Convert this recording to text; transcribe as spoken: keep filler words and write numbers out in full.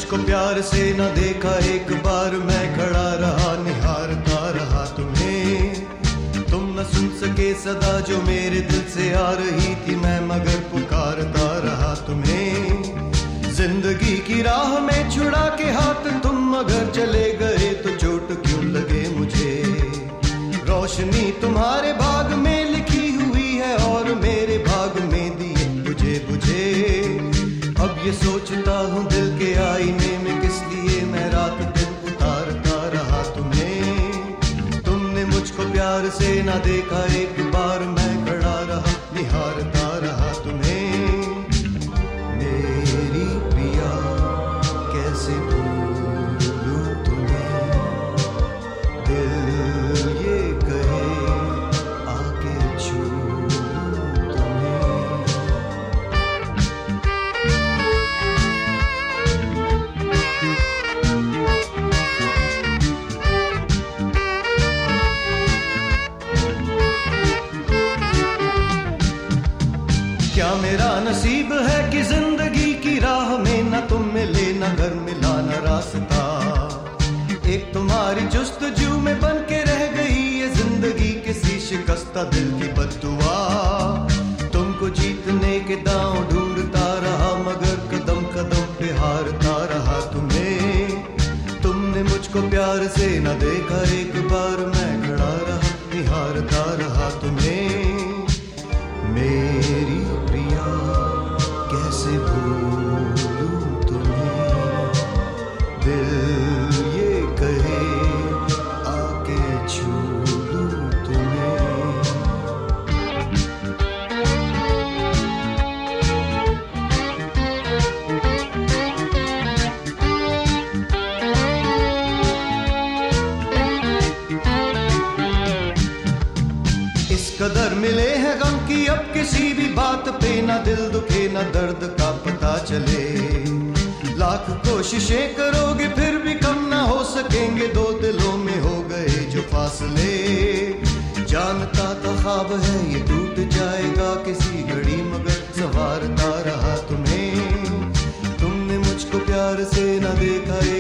मुझको प्यार से न देखा एक बार, मैं खड़ा रहा निहारता रहा तुम्हें। तुम न सुन सके सदा जो मेरे दिल से आ रही थी, मैं मगर पुकारता रहा तुम्हें। जिंदगी की राह में छुड़ा के हाथ तुम मगर चले गए, तो चोट क्यों लगे मुझे। रोशनी तुम्हारे भाग में लिखी हुई है और मेरे भाग में दिए बुझे बुझे। अब ये सोचता हूँ दिल के आईने में, किस लिए मैं रात दिन उतारता रहा तुम्हें। तुमने मुझको प्यार से ना देखा एक बार, मैं खड़ा रहा निहारता रहा तुम्हें। मेरी प्रिया कैसे भूलूं तुम्हें, दिल ये कहे आके छू तुम्हें। क्या मेरा नसीब है कि जिंदगी की राह में न तुम मिले, न घर मिला न रास्ता। एक तुम्हारी जुस्तजू में बन के रह गई ये जिंदगी, किसी शिकस्ता दिल की बद्दुआ। तुमको जीतने के दांव ढूंढता रहा, मगर कदम कदम पे हारता रहा तुम्हें। तुमने मुझको प्यार से न देखा एक बार, मैं खड़ा रहा निहारता रहा तुम्हें। मेरी प्रिया कैसे भूलूं तुम्हें, दिल ये कहे आके छू लूं तुम्हें। इस कदर मिले हैं गम की अब किसी भी बात पे ना दिल दुखे ना दर्द का पता चले। लाख कोशिशें करोगे फिर भी कम ना हो सकेंगे, दो दिलों में हो गए जो फासले। जानता था ख्वाब है ये टूट जाएगा किसी घड़ी, मगर संवारता रहा तुम्हें। तुमने मुझको प्यार से ना देखा